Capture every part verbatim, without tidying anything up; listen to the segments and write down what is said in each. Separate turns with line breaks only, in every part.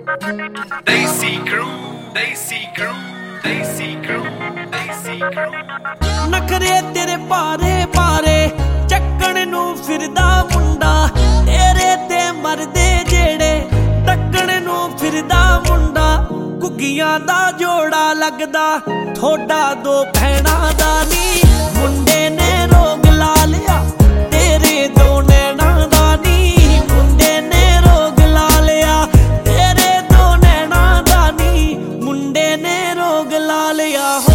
Desi crew, Desi crew, Desi crew, Desi crew।
नखरे तेरे पारे पारे ਚੱਕਣ ਨੂੰ ਫਿਰਦਾ ਮੁੰਡਾ, ਤੇਰੇ ਤੇ ਮਰਦੇ ਜਿਹੜੇ ਟੱਕਣ ਨੂੰ ਫਿਰਦਾ ਮੁੰਡਾ। ਘੁੱਗੀਆਂ ਦਾ ਜੋੜਾ ਲੱਗਦਾ ਥੋੜਾ ਦੋ ਭੈਣਾਂ ਦਾ ਨੀ, ਮੁੰਡੇ ਨੇ ਰੋਗ ਲਾ ਲਿਆ ਤੇਰੇ ਦੋ ਨੈਣਾਂ ਦਾ ਨੀ, ਮੁੰਡੇ ਨੇ ਰੋਗ ਲਾ ਲਿਆ ਤੇਰੇ ਦੋ ਨੈਣਾਂ ਦਾ ਨੀ, ਮੁੰਡੇ ਨੇ ਰੋਗ ਲਾ ਲਿਆ ਹੋ।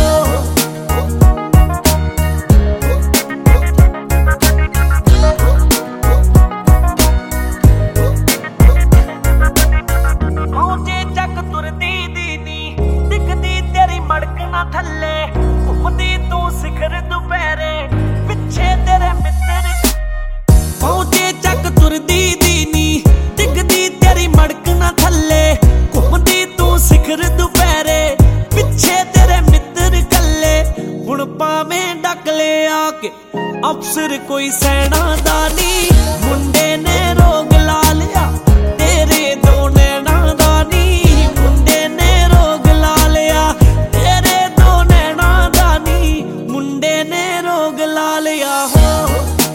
ਥੱਲੇ ਘੁੰਮਦੀ ਤੂੰ ਸਿਖਰ ਦੁਪਹਿਰੇ, ਪਿੱਛੇ ਤੇਰੇ ਮਿੱਤਰ ਪਹੁੰਚੇ ਚੱਕ ਤੁਰਦੀ ਦੀ ਨੀ, ਡਿੱਗਦੀ ਤੇਰੀ ਮੜਕ ਨਾ ਥੱਲੇ, ਘੁੰਮਦੀ ਤੂੰ ਸਿਖਰ ਦੁਪਹਿਰੇ, ਪਿੱਛੇ ਤੇਰੇ ਮਿੱਤਰ ਕੱਲੇ। ਹੁਣ ਭਾਵੇਂ ਡੱਕ ਲਿਆ ਕੇ ਅਫਸਰ ਕੋਈ ਸੈਨਾ ਦਾ ਨੀ, ਮੁੰਡੇ ਨੇ ਰੋਗ ਲਾ ਲਿਆ ਤੇਰੇ ਦੋ ਨੈਣਾਂ ਦਾ ਨੀ, ਮੁੰਡੇ ਨੇ ਰੋਗ ਲਾ ਲਿਆ ਰੋਗ ਲਾ ਲਿਆ ਹੋ।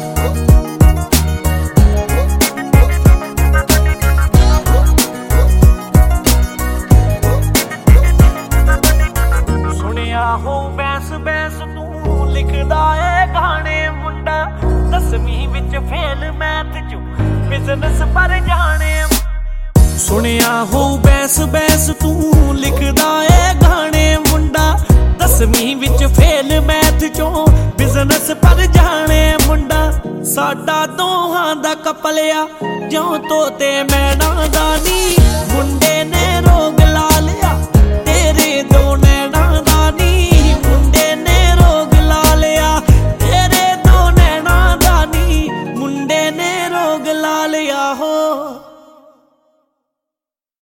ਸੁਣਿਆ ਹੋ ਬੈਸ ਬੈਸ ਤੂੰ ਲਿਖਦਾ ਏ ਗਾਣੇ ਮੁੰਡਾ, ਦਸਵੀਂ ਵਿੱਚ ਫੇਲ ਮੈਥ ਚੋਂ ਬਿਜ਼ਨਸ ਪਰ ਜਾਣੇ। ਸੁਣਿਆ ਹੋ ਬੈਸ ਬੈਸ ਤੂੰ ਲਿਖਦਾ ਏ ਗਾਣੇ ਮੁੰਡਾ, ਦਸਵੀਂ ਵਿੱਚ ਫੇਲ ਮੈਥ ਚੋਂ ਬਿਜ਼ਨਸ ਪਰ ਜਾਣੇ ਮੁੰਡਾ। ਸਾਡਾ ਦੋਹਾਂ ਦਾ ਕਪਲਿਆ ਜਿਉਂ ਤੋਤੇ ਮੈਣਾ ਦਾ ਨੀ,